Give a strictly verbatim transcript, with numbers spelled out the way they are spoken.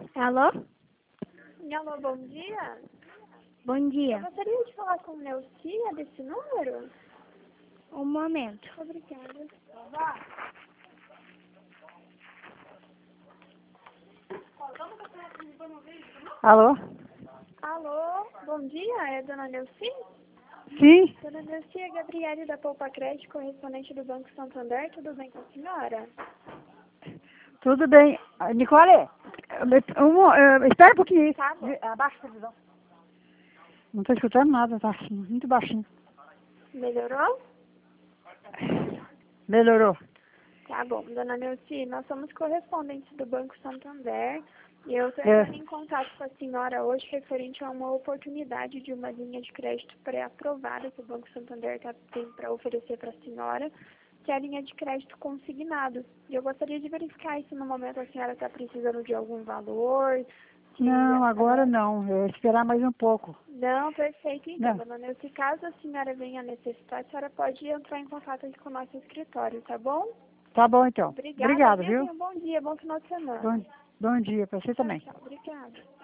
Alô? Alô, bom dia. Bom dia. Eu gostaria de falar com o Neucia desse número? Um momento. Obrigada. Alô? Alô, bom dia, é Dona Neucia? Sim, Dona Neucia, Gabriele da Poupa Crédito, correspondente do Banco Santander, tudo bem com a senhora? tudo bem. Ah, Nicole, um, eh, espera um pouquinho. Tá bom. Abaixa a televisão. Não estou escutando nada, tá muito baixinho. Melhorou? Melhorou. Tá bom, Dona Neucia, nós somos correspondentes do Banco Santander e eu estou É. entrando em contato com a senhora hoje referente a uma oportunidade de uma linha de crédito pré-aprovada que o Banco Santander tá, tem para oferecer para a senhora, que é a linha de crédito consignado. E eu gostaria de verificar se no momento a senhora está precisando de algum valor. se Não, a- agora não. Eu vou esperar mais um pouco. Não, perfeito. Então, Não. dona Neucia, caso a senhora venha necessitar, a senhora pode entrar em contato aqui com o nosso escritório, tá bom? Tá bom, então. Obrigada, Obrigado, viu? viu? Tenha um bom dia, bom final de semana. Bom, bom dia para você Tchau, também. tchau. Obrigada.